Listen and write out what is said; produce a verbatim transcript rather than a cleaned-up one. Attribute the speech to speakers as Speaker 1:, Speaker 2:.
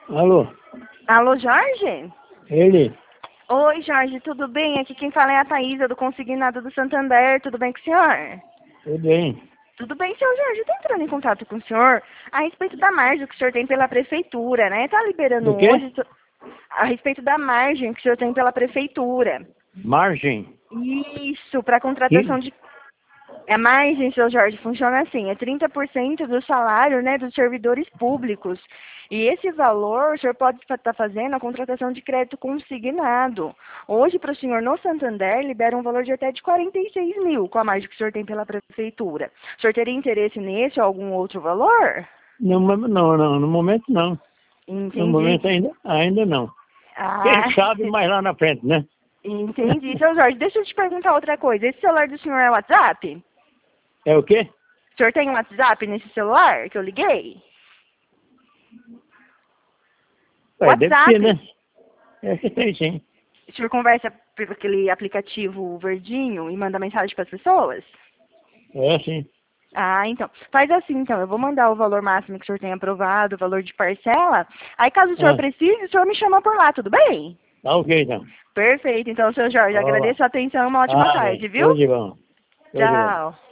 Speaker 1: Alô?
Speaker 2: Alô, Jorge?
Speaker 1: Ele?
Speaker 2: Oi, Jorge, tudo bem? Aqui quem fala é a Thaísa, do Consignado do Santander. Tudo bem com o senhor?
Speaker 1: Tudo bem.
Speaker 2: Tudo bem, senhor Jorge. Eu tô entrando em contato com o senhor a respeito da margem que o senhor tem pela prefeitura, né? Tá liberando
Speaker 1: Do quê?
Speaker 2: hoje to- a respeito da margem que o senhor tem pela prefeitura.
Speaker 1: Margem?
Speaker 2: Isso, para contratação
Speaker 1: Que?
Speaker 2: de... A margem, seu Jorge, funciona assim, é trinta por cento do salário, né, dos servidores públicos. E esse valor, o senhor pode estar fazendo a contratação de crédito consignado. Hoje, para o senhor no Santander, libera um valor de até de quarenta e seis mil, com a margem que o senhor tem pela prefeitura. O senhor teria interesse nesse ou algum outro valor?
Speaker 1: Não, não, não, no momento não. No
Speaker 2: Entendi.
Speaker 1: momento ainda, ainda não.
Speaker 2: Ah,
Speaker 1: Quem sabe mais lá na frente, né?
Speaker 2: entendi. Seu Jorge, deixa eu te perguntar outra coisa. Esse celular do senhor é o WhatsApp?
Speaker 1: É o quê?
Speaker 2: O senhor tem um WhatsApp nesse celular que eu liguei?
Speaker 1: Ué, deve ter,
Speaker 2: WhatsApp.
Speaker 1: né? É que tem sim.
Speaker 2: O senhor conversa por aquele aplicativo verdinho e manda mensagem para as pessoas?
Speaker 1: É sim.
Speaker 2: Ah, então. Faz assim, então. Eu vou mandar o valor máximo que o senhor tem aprovado, o valor de parcela. Aí, caso o senhor
Speaker 1: Ah,
Speaker 2: precise, o senhor me chama por lá, tudo bem?
Speaker 1: tá ok então.
Speaker 2: Perfeito. Então, seu Jorge,
Speaker 1: Ó,
Speaker 2: agradeço a atenção e uma ótima
Speaker 1: ah,
Speaker 2: tarde, viu?
Speaker 1: tudo de bom. Tudo de bom.
Speaker 2: Tchau.